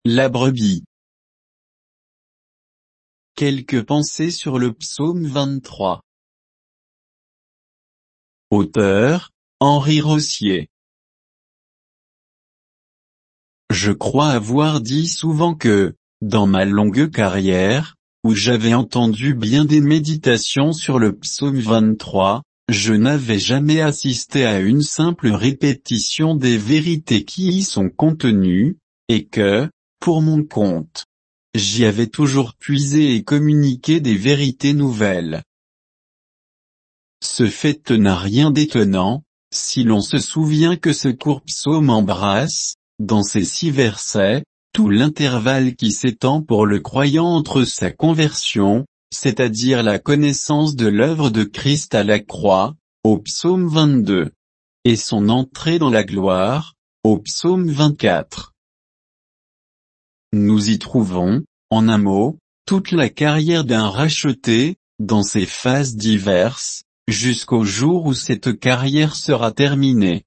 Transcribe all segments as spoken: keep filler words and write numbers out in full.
La brebis. Quelques pensées sur le psaume vingt-trois. Auteur, Henri Rossier. Je crois avoir dit souvent que, dans ma longue carrière, où j'avais entendu bien des méditations sur le psaume vingt-trois, je n'avais jamais assisté à une simple répétition des vérités qui y sont contenues, et que, pour mon compte, j'y avais toujours puisé et communiqué des vérités nouvelles. Ce fait n'a rien d'étonnant, si l'on se souvient que ce court psaume embrasse, dans ces six versets, tout l'intervalle qui s'étend pour le croyant entre sa conversion, c'est-à-dire la connaissance de l'œuvre de Christ à la croix, au psaume vingt-deux, et son entrée dans la gloire, au psaume vingt-quatre. Nous y trouvons, en un mot, toute la carrière d'un racheté, dans ses phases diverses, jusqu'au jour où cette carrière sera terminée.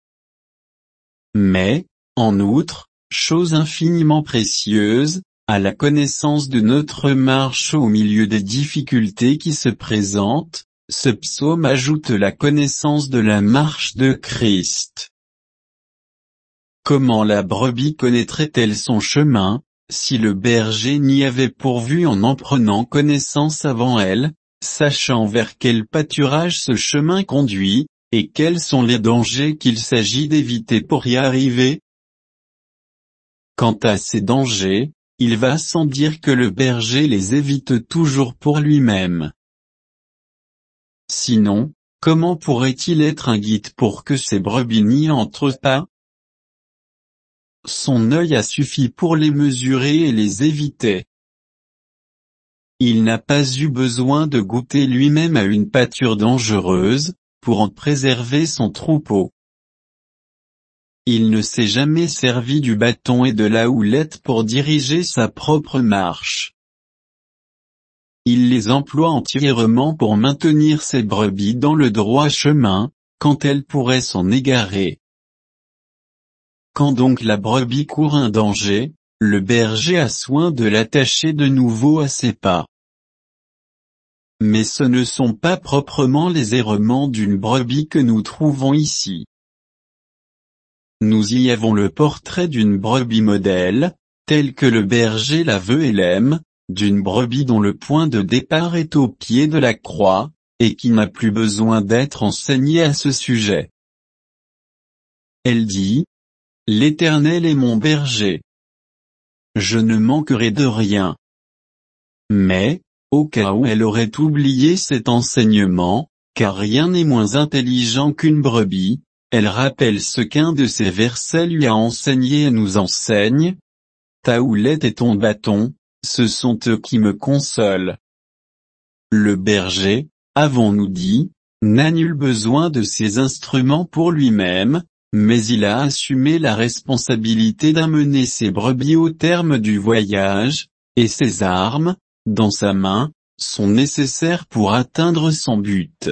Mais, en outre, chose infiniment précieuse, à la connaissance de notre marche au milieu des difficultés qui se présentent, ce psaume ajoute la connaissance de la marche de Christ. Comment la brebis connaîtrait-elle son chemin, si le berger n'y avait pourvu en en prenant connaissance avant elle, sachant vers quel pâturage ce chemin conduit, et quels sont les dangers qu'il s'agit d'éviter pour y arriver? Quant à ces dangers, il va sans dire que le berger les évite toujours pour lui-même. Sinon, comment pourrait-il être un guide pour que ces brebis n'y entrent pas? Son œil a suffi pour les mesurer et les éviter. Il n'a pas eu besoin de goûter lui-même à une pâture dangereuse, pour en préserver son troupeau. Il ne s'est jamais servi du bâton et de la houlette pour diriger sa propre marche. Il les emploie entièrement pour maintenir ses brebis dans le droit chemin, quand elles pourraient s'en égarer. Quand donc la brebis court un danger, le berger a soin de l'attacher de nouveau à ses pas. Mais ce ne sont pas proprement les errements d'une brebis que nous trouvons ici. Nous y avons le portrait d'une brebis modèle, telle que le berger la veut et l'aime, d'une brebis dont le point de départ est au pied de la croix, et qui n'a plus besoin d'être enseignée à ce sujet. Elle dit: « L'Éternel est mon berger. Je ne manquerai de rien. » Mais, au cas où elle aurait oublié cet enseignement, car rien n'est moins intelligent qu'une brebis, elle rappelle ce qu'un de ces versets lui a enseigné et nous enseigne. Ta houlette et ton bâton, ce sont eux qui me consolent. Le berger, avons-nous dit, n'a nul besoin de ces instruments pour lui-même, mais il a assumé la responsabilité d'amener ses brebis au terme du voyage, et ses armes, dans sa main, sont nécessaires pour atteindre son but.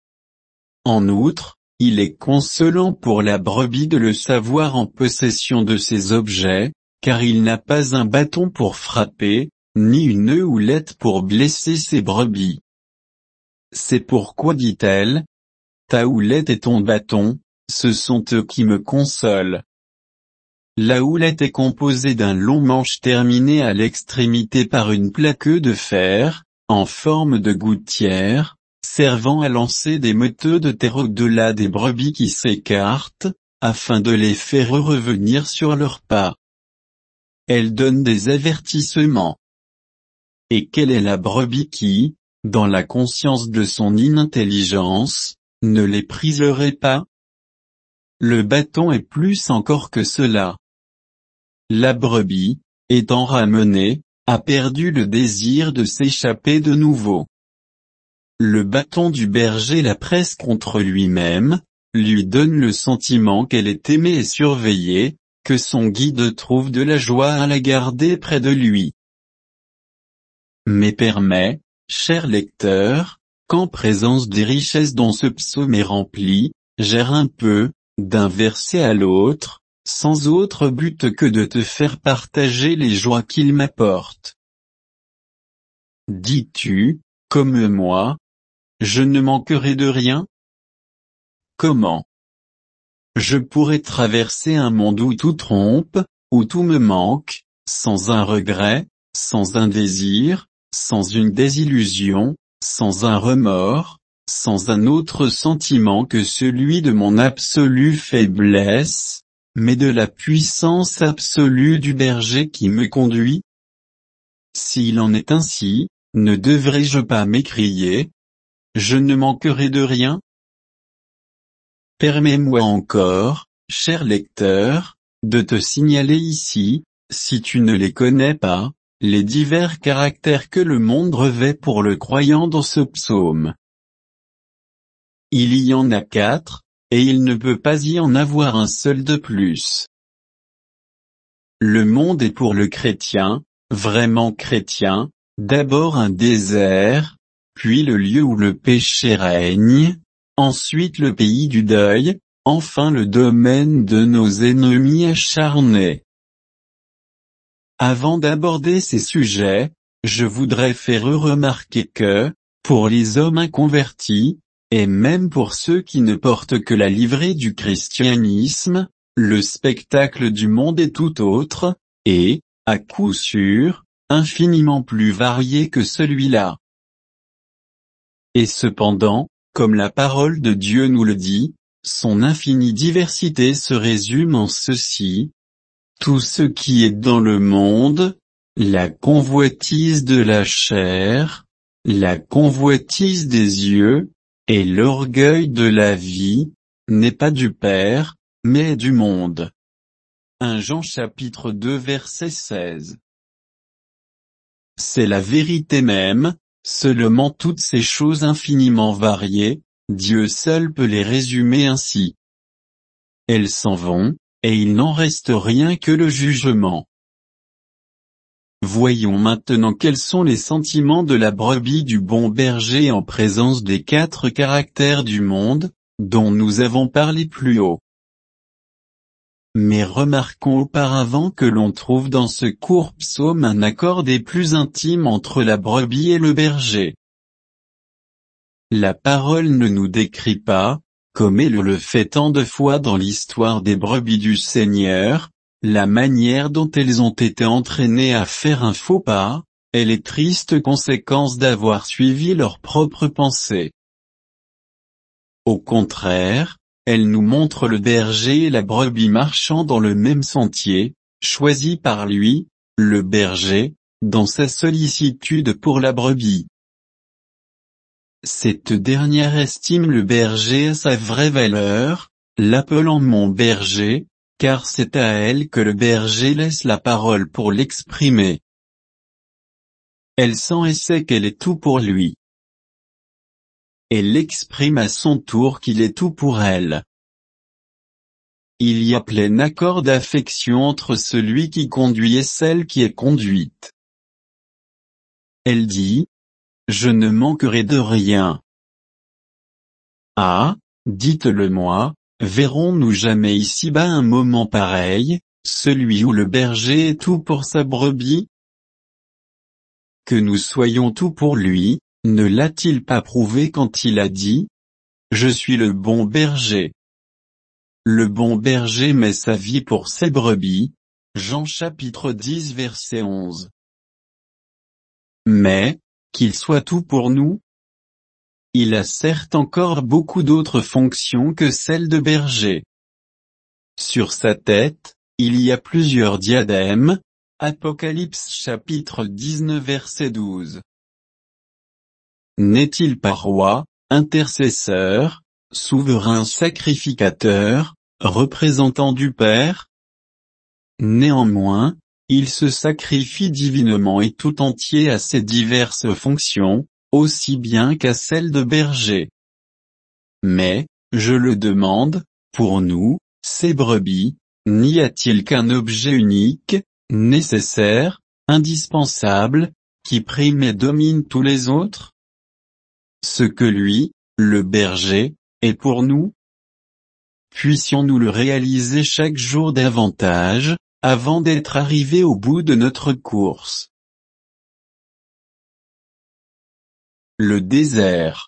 En outre, il est consolant pour la brebis de le savoir en possession de ses objets, car il n'a pas un bâton pour frapper, ni une houlette pour blesser ses brebis. C'est pourquoi dit-elle, « Ta houlette et ton bâton, ce sont eux qui me consolent. » La houlette est composée d'un long manche terminé à l'extrémité par une plaque de fer, en forme de gouttière, servant à lancer des meuteux de terre au-delà des brebis qui s'écartent, afin de les faire revenir sur leurs pas. Elle donne des avertissements. Et quelle est la brebis qui, dans la conscience de son inintelligence, ne les priserait pas? Le bâton est plus encore que cela. La brebis, étant ramenée, a perdu le désir de s'échapper de nouveau. Le bâton du berger la presse contre lui-même, lui donne le sentiment qu'elle est aimée et surveillée, que son guide trouve de la joie à la garder près de lui. Mais permet, cher lecteur, qu'en présence des richesses dont ce psaume est rempli, gère un peu, d'un verset à l'autre, sans autre but que de te faire partager les joies qu'il m'apporte. Dis-tu, comme moi, je ne manquerai de rien? Comment? Je pourrais traverser un monde où tout trompe, où tout me manque, sans un regret, sans un désir, sans une désillusion, sans un remords, sans un autre sentiment que celui de mon absolue faiblesse, mais de la puissance absolue du berger qui me conduit? S'il en est ainsi, ne devrais-je pas m'écrier? Je ne manquerai de rien? Permets-moi encore, cher lecteur, de te signaler ici, si tu ne les connais pas, les divers caractères que le monde revêt pour le croyant dans ce psaume. Il y en a quatre, et il ne peut pas y en avoir un seul de plus. Le monde est pour le chrétien, vraiment chrétien, d'abord un désert, puis le lieu où le péché règne, ensuite le pays du deuil, enfin le domaine de nos ennemis acharnés. Avant d'aborder ces sujets, je voudrais faire remarquer que, pour les hommes inconvertis, et même pour ceux qui ne portent que la livrée du christianisme, le spectacle du monde est tout autre, et, à coup sûr, infiniment plus varié que celui-là. Et cependant, comme la parole de Dieu nous le dit, son infinie diversité se résume en ceci: tout ce qui est dans le monde, la convoitise de la chair, la convoitise des yeux, et l'orgueil de la vie, n'est pas du Père, mais du monde. premier Jean chapitre deux verset seize. C'est la vérité même, seulement toutes ces choses infiniment variées, Dieu seul peut les résumer ainsi. Elles s'en vont, et il n'en reste rien que le jugement. Voyons maintenant quels sont les sentiments de la brebis du bon berger en présence des quatre caractères du monde, dont nous avons parlé plus haut. Mais remarquons auparavant que l'on trouve dans ce court psaume un accord des plus intimes entre la brebis et le berger. La parole ne nous décrit pas, comme elle le fait tant de fois dans l'histoire des brebis du Seigneur, la manière dont elles ont été entraînées à faire un faux pas, et les tristes conséquences d'avoir suivi leurs propres pensées. Au contraire, elle nous montre le berger et la brebis marchant dans le même sentier, choisi par lui, le berger, dans sa sollicitude pour la brebis. Cette dernière estime le berger à sa vraie valeur, l'appelant mon berger, car c'est à elle que le berger laisse la parole pour l'exprimer. Elle sent et sait qu'elle est tout pour lui. Elle exprime à son tour qu'il est tout pour elle. Il y a plein accord d'affection entre celui qui conduit et celle qui est conduite. Elle dit: je ne manquerai de rien. Ah, dites-le-moi, verrons-nous jamais ici-bas un moment pareil, celui où le berger est tout pour sa brebis? Que nous soyons tout pour lui, ne l'a-t-il pas prouvé quand il a dit: je suis le bon berger. Le bon berger met sa vie pour ses brebis, Jean chapitre dix verset onze. Mais, qu'il soit tout pour nous? Il a certes encore beaucoup d'autres fonctions que celles de berger. Sur sa tête, il y a plusieurs diadèmes, Apocalypse chapitre dix-neuf verset douze. N'est-il pas roi, intercesseur, souverain sacrificateur, représentant du Père? Néanmoins, il se sacrifie divinement et tout entier à ses diverses fonctions, aussi bien qu'à celles de berger. Mais, je le demande, pour nous, ces brebis, n'y a-t-il qu'un objet unique, nécessaire, indispensable, qui prime et domine tous les autres? Ce que lui, le berger, est pour nous? puissions-nous le réaliser chaque jour davantage, avant d'être arrivés au bout de notre course. Le désert.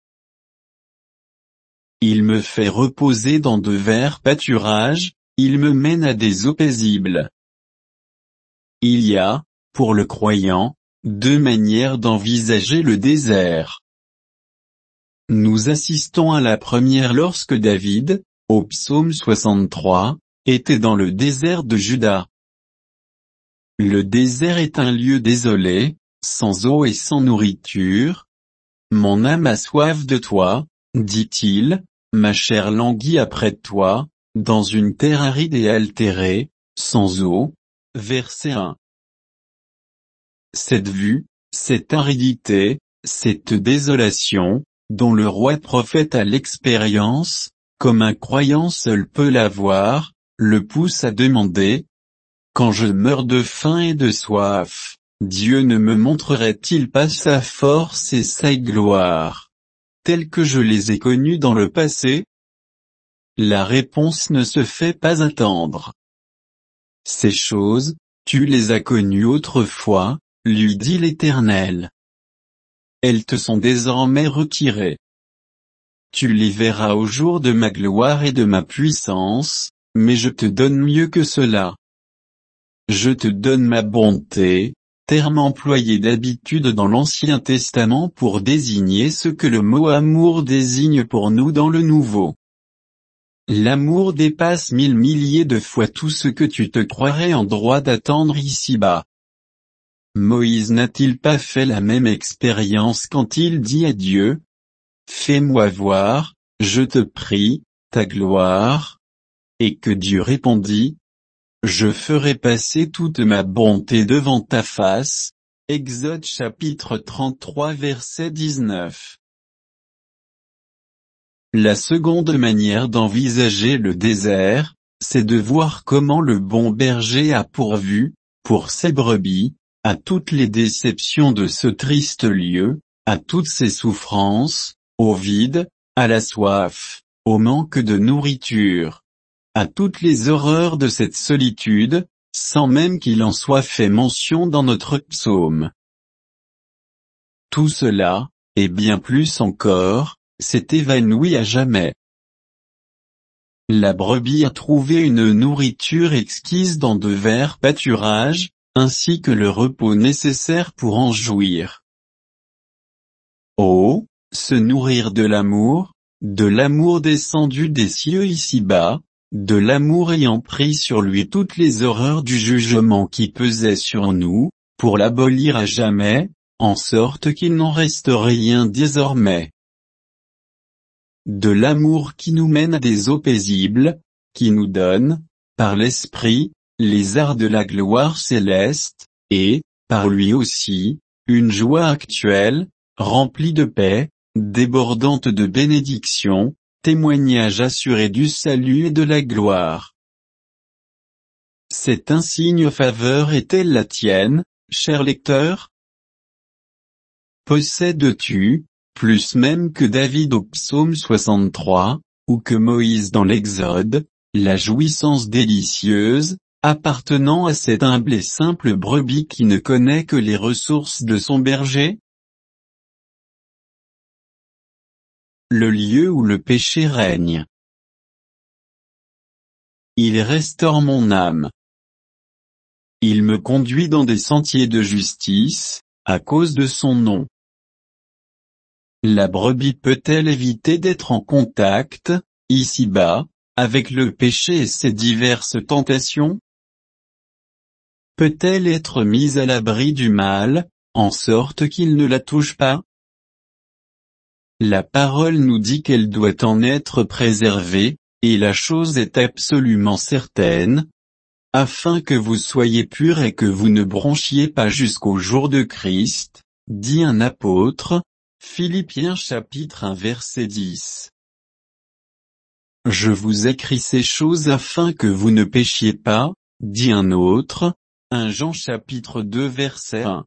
Il me fait reposer dans de verts pâturages, il me mène à des eaux paisibles. Il y a, pour le croyant, deux manières d'envisager le désert. Nous assistons à la première lorsque David, au psaume soixante-trois, était dans le désert de Juda. Le désert est un lieu désolé, sans eau et sans nourriture. Mon âme a soif de toi, dit-il, ma chair languit après toi, dans une terre aride et altérée, sans eau. Verset un. Cette vue, cette aridité, cette désolation, dont le roi prophète a l'expérience, comme un croyant seul peut l'avoir, le pousse à demander: quand je meurs de faim et de soif, Dieu ne me montrerait-il pas sa force et sa gloire, telles que je les ai connues dans le passé? La réponse ne se fait pas attendre. Ces choses, tu les as connues autrefois, lui dit l'Éternel. Elles te sont désormais retirées. Tu les verras au jour de ma gloire et de ma puissance, mais je te donne mieux que cela. Je te donne ma bonté, terme employé d'habitude dans l'Ancien Testament pour désigner ce que le mot amour désigne pour nous dans le Nouveau. L'amour dépasse mille milliers de fois tout ce que tu te croirais en droit d'attendre ici-bas. Moïse n'a-t-il pas fait la même expérience quand il dit à Dieu: fais-moi voir, je te prie, ta gloire? Et que Dieu répondit: je ferai passer toute ma bonté devant ta face. Exode chapitre trente-trois verset dix-neuf. La seconde manière d'envisager le désert, c'est de voir comment le bon berger a pourvu, pour ses brebis, à toutes les déceptions de ce triste lieu, à toutes ses souffrances, au vide, à la soif, au manque de nourriture, à toutes les horreurs de cette solitude, sans même qu'il en soit fait mention dans notre psaume. Tout cela, et bien plus encore, s'est évanoui à jamais. La brebis a trouvé une nourriture exquise dans de verts pâturages, ainsi que le repos nécessaire pour en jouir. Oh, se nourrir de l'amour, de l'amour descendu des cieux ici-bas, de l'amour ayant pris sur lui toutes les horreurs du jugement qui pesait sur nous, pour l'abolir à jamais, en sorte qu'il n'en reste rien désormais. De l'amour qui nous mène à des eaux paisibles, qui nous donne, par l'Esprit, les arts de la gloire céleste, et, par lui aussi, une joie actuelle, remplie de paix, débordante de bénédiction, témoignage assuré du salut et de la gloire. Cette insigne faveur est-elle la tienne, cher lecteur? Possèdes-tu, plus même que David au psaume soixante-trois, ou que Moïse dans l'Exode, la jouissance délicieuse, appartenant à cette humble et simple brebis qui ne connaît que les ressources de son berger? Le lieu où le péché règne. Il restaure mon âme. Il me conduit dans des sentiers de justice, à cause de son nom. La brebis peut-elle éviter d'être en contact, ici-bas, avec le péché et ses diverses tentations? Peut-elle être mise à l'abri du mal, en sorte qu'il ne la touche pas? La parole nous dit qu'elle doit en être préservée, et la chose est absolument certaine, afin que vous soyez purs et que vous ne bronchiez pas jusqu'au jour de Christ, dit un apôtre, Philippiens chapitre un verset dix. Je vous écris ces choses afin que vous ne péchiez pas, dit un autre, un Jean chapitre deux verset un.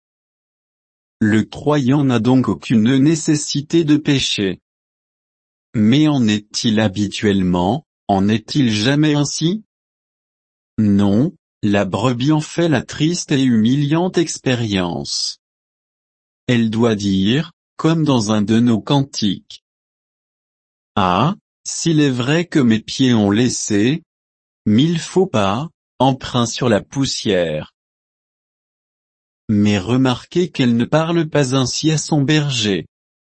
Le croyant n'a donc aucune nécessité de pécher. Mais en est-il habituellement, en est-il jamais ainsi? Non, la brebis en fait la triste et humiliante expérience. Elle doit dire, comme dans un de nos cantiques: ah, s'il est vrai que mes pieds ont laissé mille faux pas, empreints sur la poussière. Mais remarquez qu'elle ne parle pas ainsi à son berger.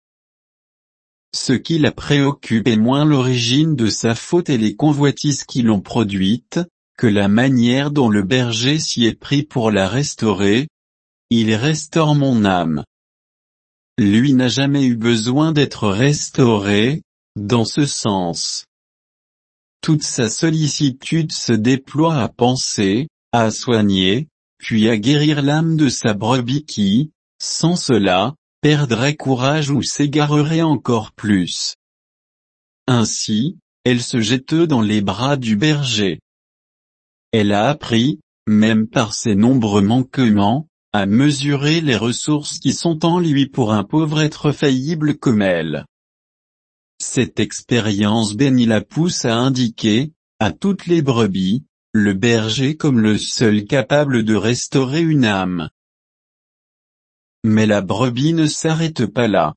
Ce qui la préoccupe est moins l'origine de sa faute et les convoitises qui l'ont produite, que la manière dont le berger s'y est pris pour la restaurer. Il restaure mon âme. Lui n'a jamais eu besoin d'être restauré, dans ce sens. Toute sa sollicitude se déploie à penser, à soigner, puis à guérir l'âme de sa brebis qui, sans cela, perdrait courage ou s'égarerait encore plus. Ainsi, elle se jette dans les bras du berger. Elle a appris, même par ses nombreux manquements, à mesurer les ressources qui sont en lui pour un pauvre être faillible comme elle. Cette expérience bénie la pousse à indiquer, à toutes les brebis, le berger comme le seul capable de restaurer une âme. Mais la brebis ne s'arrête pas là.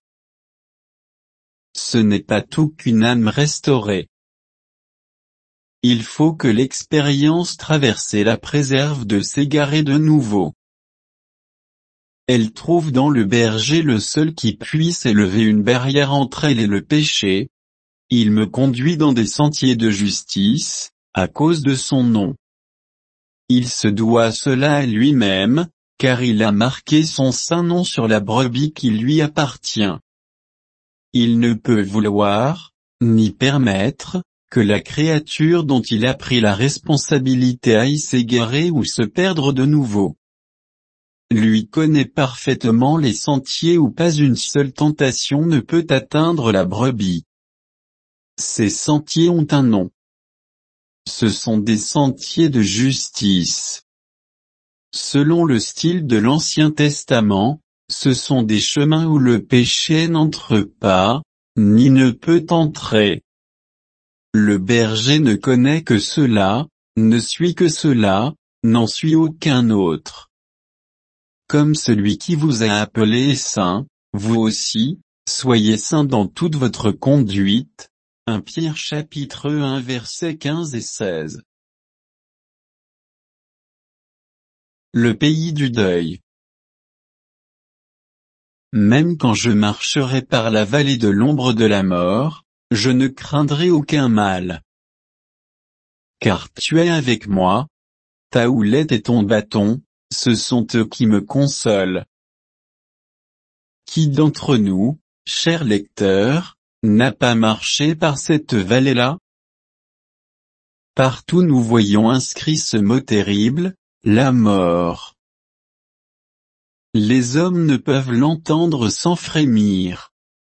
Ce n'est pas tout qu'une âme restaurée. Il faut que l'expérience traversée la préserve de s'égarer de nouveau. Elle trouve dans le berger le seul qui puisse élever une barrière entre elle et le péché. Il me conduit dans des sentiers de justice, à cause de son nom. Il se doit cela à lui-même, car il a marqué son saint nom sur la brebis qui lui appartient. Il ne peut vouloir, ni permettre, que la créature dont il a pris la responsabilité aille s'égarer ou se perdre de nouveau. Lui connaît parfaitement les sentiers où pas une seule tentation ne peut atteindre la brebis. Ces sentiers ont un nom. Ce sont des sentiers de justice. Selon le style de l'Ancien Testament, ce sont des chemins où le péché n'entre pas, ni ne peut entrer. Le berger ne connaît que cela, ne suit que cela, n'en suit aucun autre. Comme celui qui vous a appelé est saint, vous aussi, soyez saints dans toute votre conduite. un Pierre chapitre un versets quinze et seize. Le pays du deuil. Même quand je marcherai par la vallée de l'ombre de la mort, je ne craindrai aucun mal. Car tu es avec moi, ta houlette et ton bâton, ce sont eux qui me consolent. Qui d'entre nous, cher lecteur, n'a pas marché par cette vallée-là? Partout nous voyons inscrit ce mot terrible, la mort. Les hommes ne peuvent l'entendre sans frémir.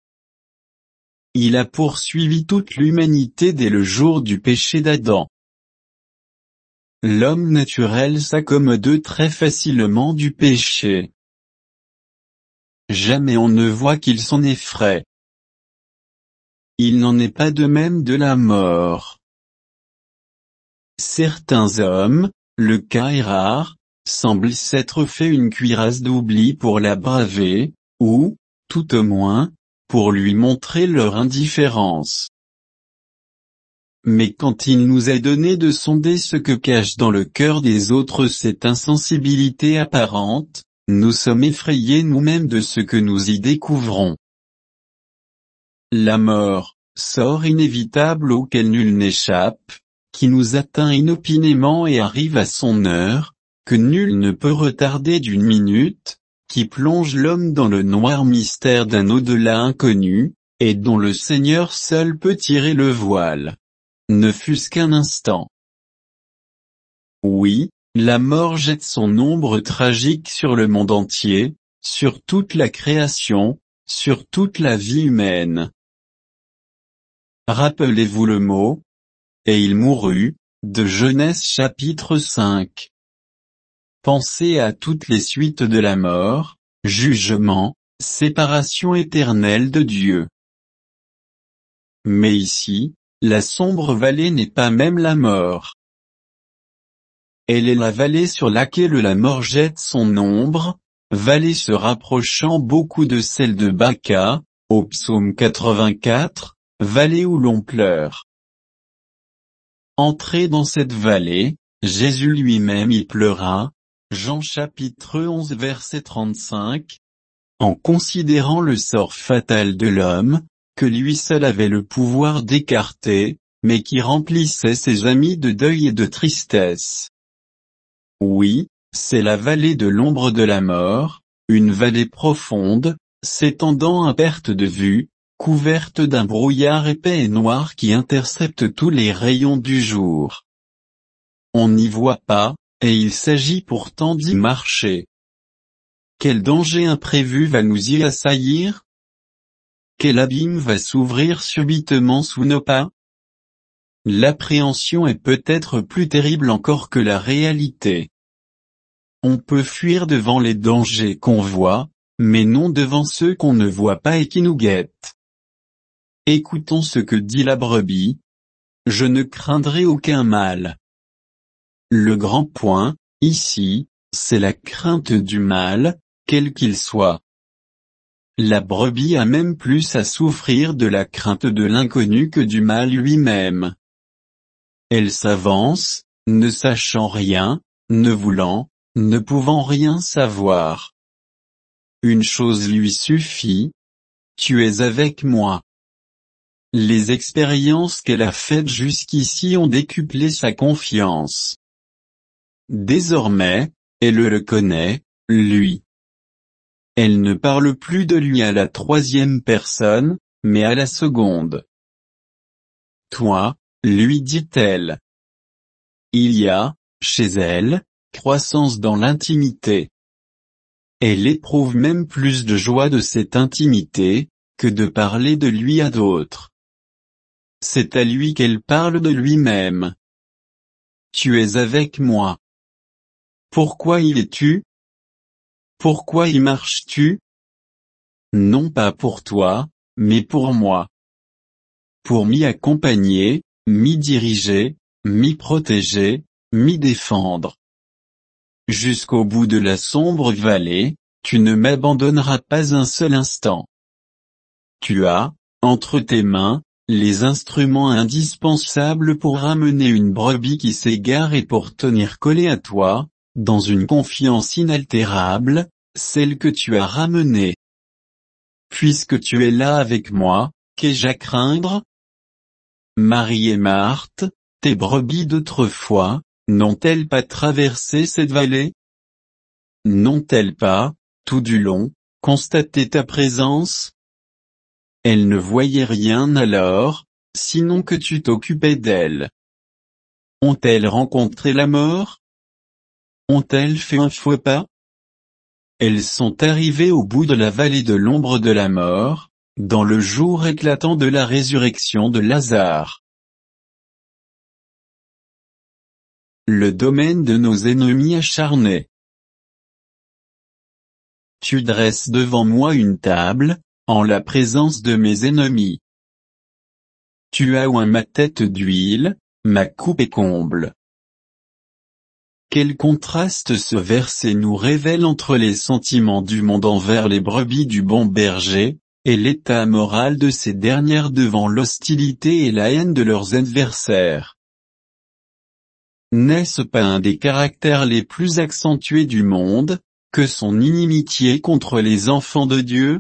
Il a poursuivi toute l'humanité dès le jour du péché d'Adam. L'homme naturel s'accommode très facilement du péché. Jamais on ne voit qu'il s'en effraie. Il n'en est pas de même de la mort. Certains hommes, le cas est rare, semblent s'être fait une cuirasse d'oubli pour la braver, ou, tout au moins, pour lui montrer leur indifférence. Mais quand il nous est donné de sonder ce que cache dans le cœur des autres cette insensibilité apparente, nous sommes effrayés nous-mêmes de ce que nous y découvrons. La mort, sort inévitable auquel nul n'échappe, qui nous atteint inopinément et arrive à son heure, que nul ne peut retarder d'une minute, qui plonge l'homme dans le noir mystère d'un au-delà inconnu, et dont le Seigneur seul peut tirer le voile. Ne fût-ce qu'un instant. Oui, la mort jette son ombre tragique sur le monde entier, sur toute la création, sur toute la vie humaine. Rappelez-vous le mot « et il mourut » de Genèse chapitre cinq. Pensez à toutes les suites de la mort, jugement, séparation éternelle de Dieu. mais ici, la sombre vallée n'est pas même la mort. Elle est la vallée sur laquelle la mort jette son ombre, vallée se rapprochant beaucoup de celle de Baca, au psaume quatre-vingt-quatre, vallée où l'on pleure. Entré dans cette vallée, Jésus lui-même y pleura, Jean chapitre onze verset trente-cinq, en considérant le sort fatal de l'homme, que lui seul avait le pouvoir d'écarter, mais qui remplissait ses amis de deuil et de tristesse. Oui, c'est la vallée de l'ombre de la mort, une vallée profonde, s'étendant à perte de vue, couverte d'un brouillard épais et noir qui intercepte tous les rayons du jour. On n'y voit pas, et il s'agit pourtant d'y marcher. Quel danger imprévu va nous y assaillir? Quel abîme va s'ouvrir subitement sous nos pas? L'appréhension est peut-être plus terrible encore que la réalité. On peut fuir devant les dangers qu'on voit, mais non devant ceux qu'on ne voit pas et qui nous guettent. Écoutons ce que dit la brebis. Je ne craindrai aucun mal. Le grand point, ici, c'est la crainte du mal, quel qu'il soit. La brebis a même plus à souffrir de la crainte de l'inconnu que du mal lui-même. Elle s'avance, ne sachant rien, ne voulant, ne pouvant rien savoir. Une chose lui suffit. Tu es avec moi. Les expériences qu'elle a faites jusqu'ici ont décuplé sa confiance. Désormais, elle le connaît, lui. Elle ne parle plus de lui à la troisième personne, mais à la seconde. Toi, lui dit-elle. Il y a, chez elle, croissance dans l'intimité. Elle éprouve même plus de joie de cette intimité, que de parler de lui à d'autres. C'est à lui qu'elle parle de lui-même. Tu es avec moi. Pourquoi y es-tu? Pourquoi y marches-tu? Non pas pour toi, mais pour moi. Pour m'y accompagner, m'y diriger, m'y protéger, m'y défendre. Jusqu'au bout de la sombre vallée, tu ne m'abandonneras pas un seul instant. Tu as, entre tes mains, les instruments indispensables pour ramener une brebis qui s'égare et pour tenir collé à toi, dans une confiance inaltérable, celle que tu as ramenée. Puisque tu es là avec moi, qu'ai-je à craindre? Marie et Marthe, tes brebis d'autrefois, n'ont-elles pas traversé cette vallée? N'ont-elles pas, tout du long, constaté ta présence? Elles ne voyaient rien alors, sinon que tu t'occupais d'elles. Ont-elles rencontré la mort? Ont-elles fait un faux pas? Elles sont arrivées au bout de la vallée de l'ombre de la mort, dans le jour éclatant de la résurrection de Lazare. Le domaine de nos ennemis acharnés. Tu dresses devant moi une table, en la présence de mes ennemis. Tu as oint ma tête d'huile, ma coupe est comble. Quel contraste ce verset nous révèle entre les sentiments du monde envers les brebis du bon berger, et l'état moral de ces dernières devant l'hostilité et la haine de leurs adversaires. N'est-ce pas un des caractères les plus accentués du monde, que son inimitié contre les enfants de Dieu?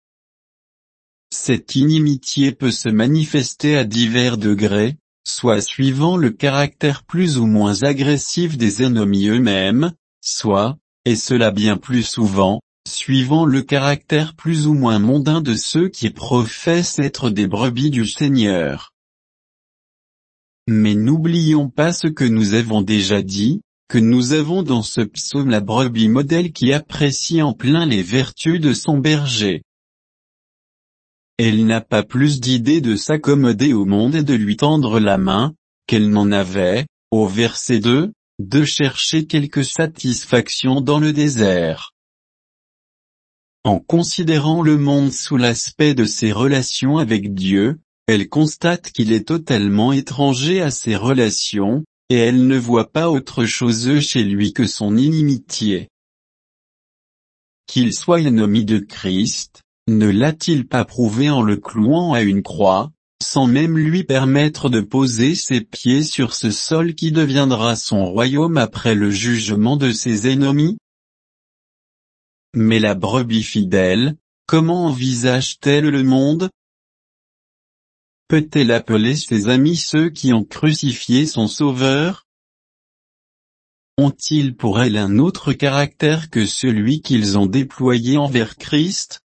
Cette inimitié peut se manifester à divers degrés, soit suivant le caractère plus ou moins agressif des ennemis eux-mêmes, soit, et cela bien plus souvent, suivant le caractère plus ou moins mondain de ceux qui professent être des brebis du Seigneur. Mais n'oublions pas ce que nous avons déjà dit, que nous avons dans ce psaume la brebis modèle qui apprécie en plein les vertus de son berger. Elle n'a pas plus d'idée de s'accommoder au monde et de lui tendre la main, qu'elle n'en avait, au verset deux, de chercher quelque satisfaction dans le désert. En considérant le monde sous l'aspect de ses relations avec Dieu, elle constate qu'il est totalement étranger à ses relations, et elle ne voit pas autre chose chez lui que son inimitié. Qu'il soit ennemi de Christ, ne l'a-t-il pas prouvé en le clouant à une croix, sans même lui permettre de poser ses pieds sur ce sol qui deviendra son royaume après le jugement de ses ennemis? Mais la brebis fidèle, comment envisage-t-elle le monde? Peut-elle appeler ses amis ceux qui ont crucifié son Sauveur? Ont-ils pour elle un autre caractère que celui qu'ils ont déployé envers Christ?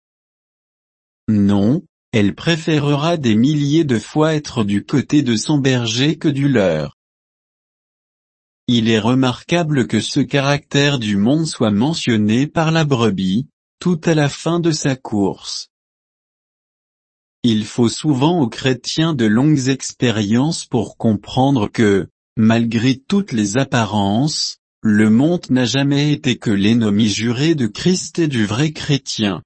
Non, elle préférera des milliers de fois être du côté de son berger que du leur. Il est remarquable que ce caractère du monde soit mentionné par la brebis, tout à la fin de sa course. Il faut souvent aux chrétiens de longues expériences pour comprendre que, malgré toutes les apparences, le monde n'a jamais été que l'ennemi juré de Christ et du vrai chrétien.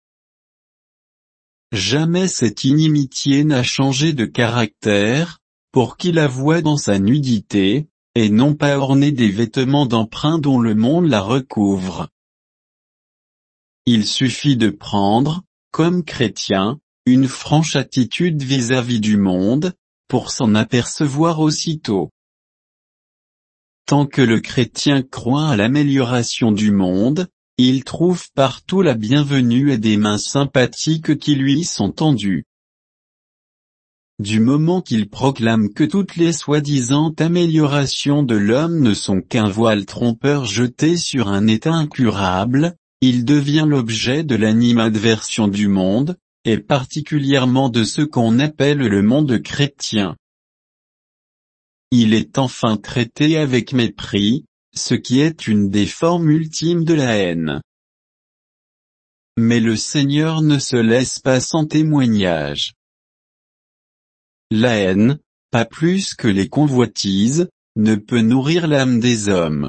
Jamais cette inimitié n'a changé de caractère, pour qui la voit dans sa nudité, et non pas ornée des vêtements d'emprunt dont le monde la recouvre. Il suffit de prendre, comme chrétien, une franche attitude vis-à-vis du monde, pour s'en apercevoir aussitôt. Tant que le chrétien croit à l'amélioration du monde, il trouve partout la bienvenue et des mains sympathiques qui lui sont tendues. Du moment qu'il proclame que toutes les soi-disant améliorations de l'homme ne sont qu'un voile trompeur jeté sur un état incurable, il devient l'objet de l'animadversion du monde, et particulièrement de ce qu'on appelle le monde chrétien. Il est enfin traité avec mépris, ce qui est une des formes ultimes de la haine. Mais le Seigneur ne se laisse pas sans témoignage. La haine, pas plus que les convoitises, ne peut nourrir l'âme des hommes.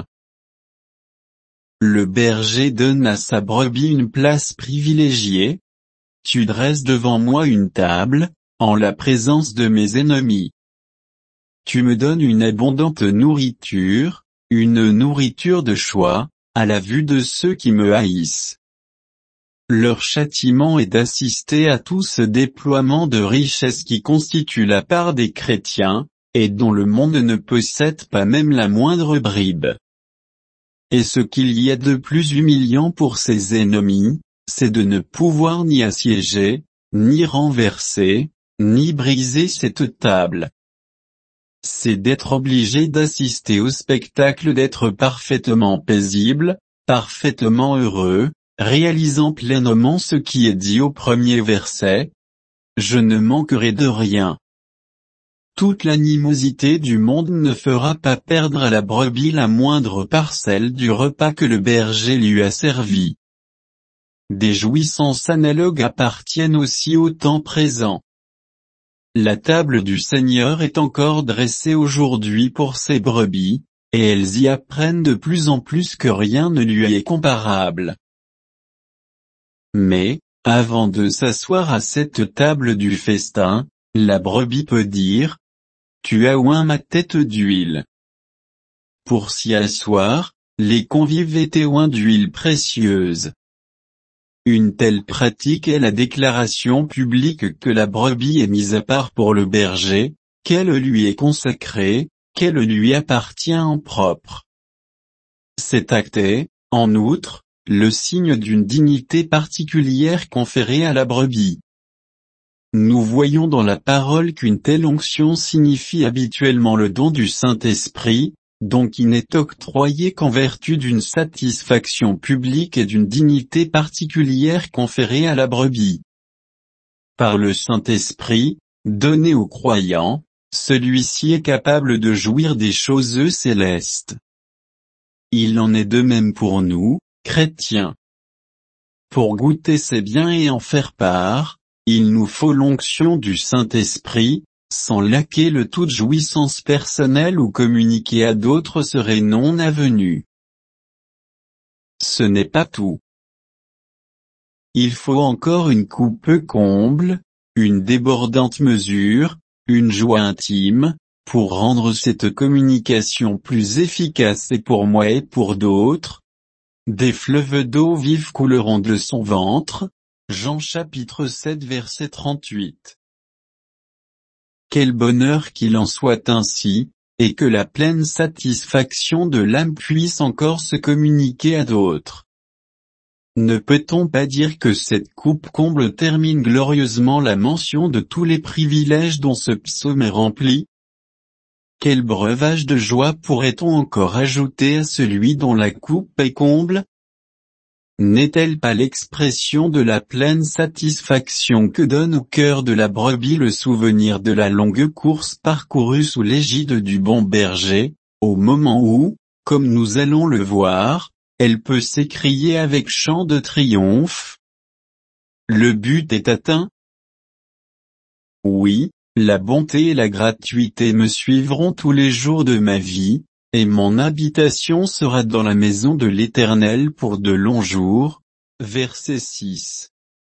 Le berger donne à sa brebis une place privilégiée. Tu dresses devant moi une table, en la présence de mes ennemis. Tu me donnes une abondante nourriture, une nourriture de choix, à la vue de ceux qui me haïssent. Leur châtiment est d'assister à tout ce déploiement de richesses qui constitue la part des chrétiens, et dont le monde ne possède pas même la moindre bribe. Et ce qu'il y a de plus humiliant pour ses ennemis, c'est de ne pouvoir ni assiéger, ni renverser, ni briser cette table. C'est d'être obligé d'assister au spectacle d'être parfaitement paisible, parfaitement heureux, réalisant pleinement ce qui est dit au premier verset. Je ne manquerai de rien. Toute l'animosité du monde ne fera pas perdre à la brebis la moindre parcelle du repas que le berger lui a servi. Des jouissances analogues appartiennent aussi au temps présent. La table du Seigneur est encore dressée aujourd'hui pour ses brebis, et elles y apprennent de plus en plus que rien ne lui est comparable. Mais, avant de s'asseoir à cette table du festin, la brebis peut dire, « Tu as oint ma tête d'huile. » Pour s'y asseoir, les convives étaient oints d'huile précieuse. Une telle pratique est la déclaration publique que la brebis est mise à part pour le berger, qu'elle lui est consacrée, qu'elle lui appartient en propre. Cet acte est, en outre, le signe d'une dignité particulière conférée à la brebis. Nous voyons dans la parole qu'une telle onction signifie habituellement le don du Saint-Esprit, don qui n'est octroyé qu'en vertu d'une satisfaction publique et d'une dignité particulière conférée à la brebis. Par le Saint-Esprit, donné aux croyants, celui-ci est capable de jouir des choses célestes. Il en est de même pour nous, chrétiens. Pour goûter ces biens et en faire part, il nous faut l'onction du Saint-Esprit, sans laquelle le toute jouissance personnelle ou communiquée à d'autres serait non avenue. Ce n'est pas tout. Il faut encore une coupe comble, une débordante mesure, une joie intime, pour rendre cette communication plus efficace et pour moi et pour d'autres. Des fleuves d'eau vive couleront de son ventre. Jean chapitre sept verset trente-huit. Quel bonheur qu'il en soit ainsi, et que la pleine satisfaction de l'âme puisse encore se communiquer à d'autres. Ne peut-on pas dire que cette coupe-comble termine glorieusement la mention de tous les privilèges dont ce psaume est rempli? Quel breuvage de joie pourrait-on encore ajouter à celui dont la coupe est comble? N'est-elle pas l'expression de la pleine satisfaction que donne au cœur de la brebis le souvenir de la longue course parcourue sous l'égide du bon berger, au moment où, comme nous allons le voir, elle peut s'écrier avec chant de triomphe: le but est atteint? Oui, la bonté et la gratuité me suivront tous les jours de ma vie, et mon habitation sera dans la maison de l'Éternel pour de longs jours. Verset six.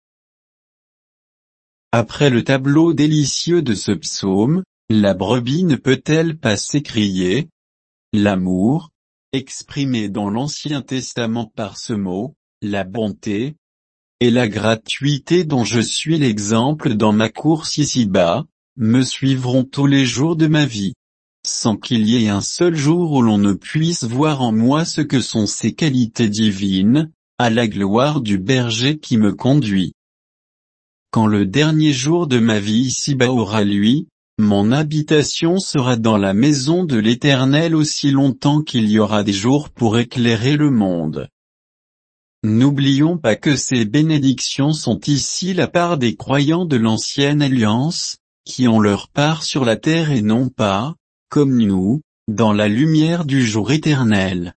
Après le tableau délicieux de ce psaume, la brebis ne peut-elle pas s'écrier: l'amour, exprimé dans l'Ancien Testament par ce mot, la bonté, et la gratuité dont je suis l'exemple dans ma course ici-bas, me suivront tous les jours de ma vie, sans qu'il y ait un seul jour où l'on ne puisse voir en moi ce que sont ces qualités divines, à la gloire du berger qui me conduit. Quand le dernier jour de ma vie ici-bas aura lui, mon habitation sera dans la maison de l'Éternel aussi longtemps qu'il y aura des jours pour éclairer le monde. N'oublions pas que ces bénédictions sont ici la part des croyants de l'ancienne alliance, qui ont leur part sur la terre et non pas, comme nous, dans la lumière du jour éternel.